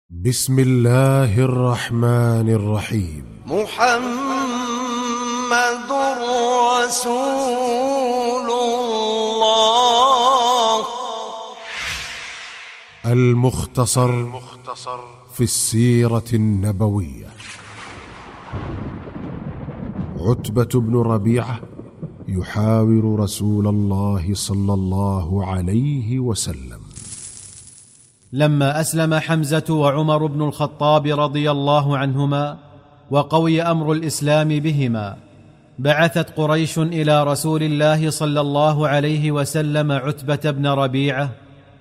بسم الله الرحمن الرحيم. محمد رسول الله. المختصر في السيرة النبوية. عتبة بن ربيعة يحاور رسول الله صلى الله عليه وسلم. لما أسلم حمزة وعمر بن الخطاب رضي الله عنهما وقوي أمر الإسلام بهما، بعثت قريش إلى رسول الله صلى الله عليه وسلم عتبة بن ربيعة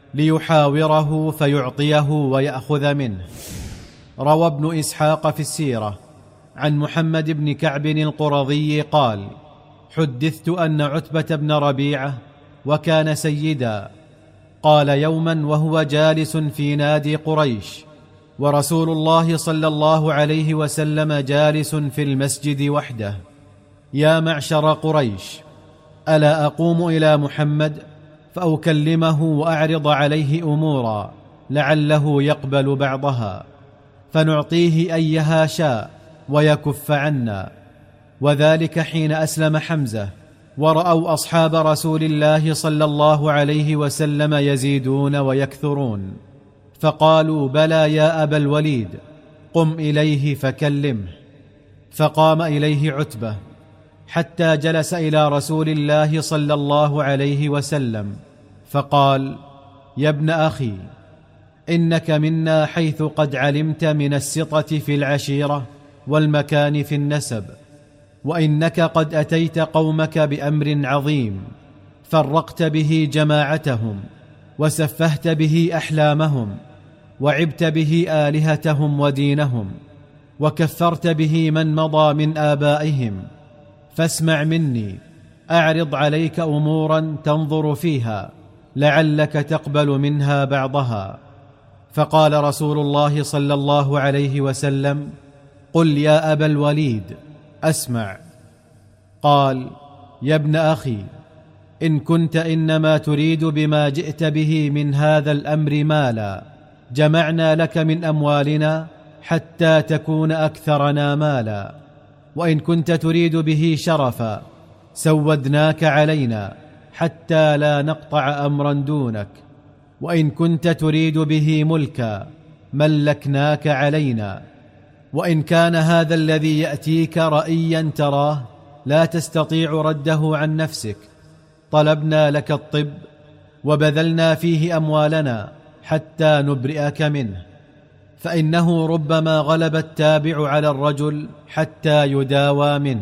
ليحاوره فيعطيه ويأخذ منه. روى ابن إسحاق في السيرة عن محمد بن كعب القرظي قال: حدثت أن عتبة بن ربيعة وكان سيدا قال يوما وهو جالس في نادي قريش ورسول الله صلى الله عليه وسلم جالس في المسجد وحده: يا معشر قريش، ألا أقوم إلى محمد فأكلمه وأعرض عليه أمورا لعله يقبل بعضها فنعطيه أيها شاء ويكف عنا. وذلك حين أسلم حمزة ورأوا أصحاب رسول الله صلى الله عليه وسلم يزيدون ويكثرون، فقالوا: بلى يا أبا الوليد، قم إليه فكلمه. فقام إليه عتبة حتى جلس إلى رسول الله صلى الله عليه وسلم فقال: يا ابن أخي، إنك منا حيث قد علمت من السطة في العشيرة والمكان في النسب، وإنك قد أتيت قومك بأمر عظيم، فرقت به جماعتهم وسفهت به أحلامهم وعبت به آلهتهم ودينهم وكفرت به من مضى من آبائهم، فاسمع مني، أعرض عليك أمورا تنظر فيها لعلك تقبل منها بعضها. فقال رسول الله صلى الله عليه وسلم: قل يا أبا الوليد، أسمع. قال: يا ابن أخي، إن كنت إنما تريد بما جئت به من هذا الأمر مالا، جمعنا لك من أموالنا حتى تكون أكثرنا مالا، وإن كنت تريد به شرفا سودناك علينا حتى لا نقطع أمرا دونك، وإن كنت تريد به ملكا ملكناك علينا، وإن كان هذا الذي يأتيك رأيا تراه لا تستطيع رده عن نفسك، طلبنا لك الطب وبذلنا فيه أموالنا حتى نبرئك منه، فإنه ربما غلب التابع على الرجل حتى يداوى منه.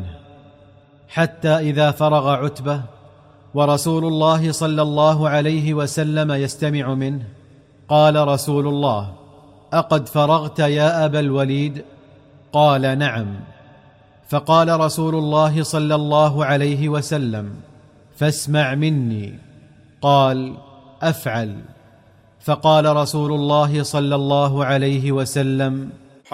حتى إذا فرغ عتبة ورسول الله صلى الله عليه وسلم يستمع منه، قال رسول الله: أقد فرغت يا أبا الوليد؟ قال: نعم. فقال رسول الله صلى الله عليه وسلم: فاسمع مني. قال: أفعل. فقال رسول الله صلى الله عليه وسلم: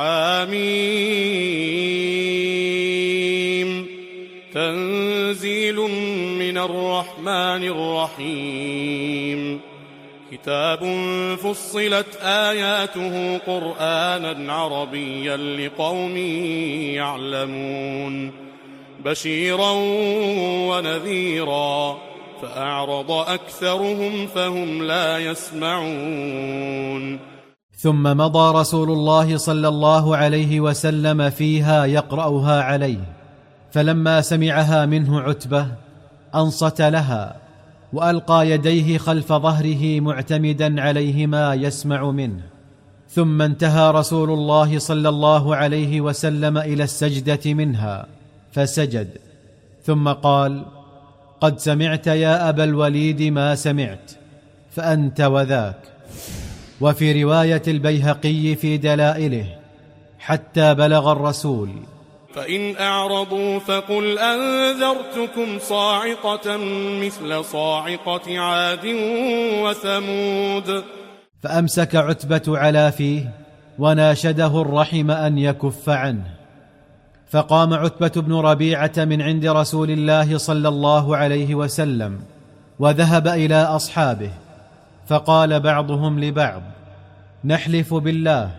حميم، تنزيل من الرحمن الرحيم، كتاب فصلت آياته قرآنا عربيا لقوم يعلمون، بشيرا ونذيرا، فأعرض أكثرهم فهم لا يسمعون. ثم مضى رسول الله صلى الله عليه وسلم فيها يقرأها عليه، فلما سمعها منه عتبة أنصت لها وألقى يديه خلف ظهره معتمدا عليهما يسمع منه. ثم انتهى رسول الله صلى الله عليه وسلم إلى السجدة منها فسجد، ثم قال: قد سمعت يا أبا الوليد ما سمعت، فأنت وذاك. وفي رواية البيهقي في دلائله: حتى بلغ الرسول: فإن أعرضوا فقل أنذرتكم صاعقة مثل صاعقة عاد وثمود. فأمسك عتبة على فيه وناشده الرحم أن يكف عنه. فقام عتبة بن ربيعة من عند رسول الله صلى الله عليه وسلم وذهب إلى أصحابه، فقال بعضهم لبعض: نحلف بالله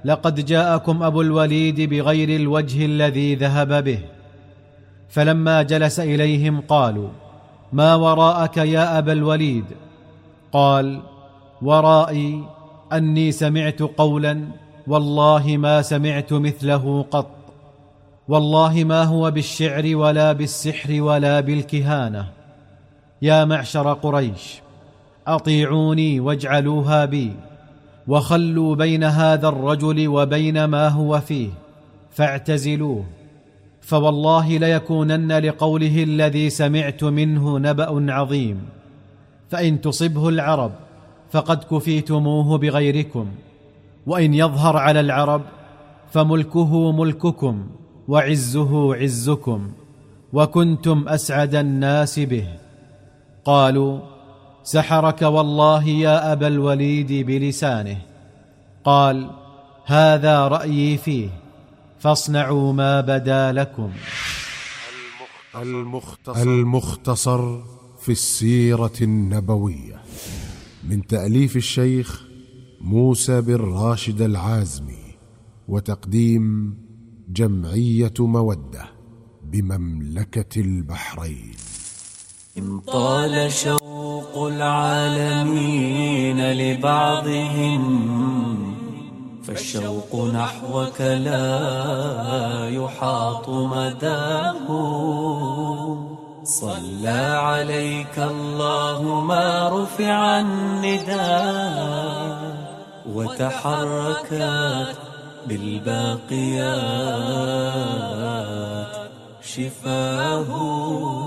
لقد جاءكم أبو الوليد بغير الوجه الذي ذهب به. فلما جلس إليهم قالوا: ما وراءك يا أبا الوليد؟ قال: ورائي أني سمعت قولا والله ما سمعت مثله قط، والله ما هو بالشعر ولا بالسحر ولا بالكهانة. يا معشر قريش، أطيعوني واجعلوها بي، وخلوا بين هذا الرجل وبين ما هو فيه، فاعتزلوه، فوالله ليكونن لقوله الذي سمعت منه نبأ عظيم، فإن تصبه العرب فقد كفيتموه بغيركم، وإن يظهر على العرب فملكه ملككم وعزه عزكم، وكنتم أسعد الناس به. قالوا: سحرك والله يا أبا الوليد بلسانه. قال: هذا رأيي فيه، فاصنعوا ما بدا لكم. المختصر في السيرة النبوية، من تأليف الشيخ موسى بن راشد العازمي، وتقديم جمعية مودة بمملكة البحرين. إن طال شوق العالمين لبعضهم، فالشوق نحوك لا يحاط مداه. صلى عليك الله ما رفع النداء، وتحركت بالباقيات شفاه.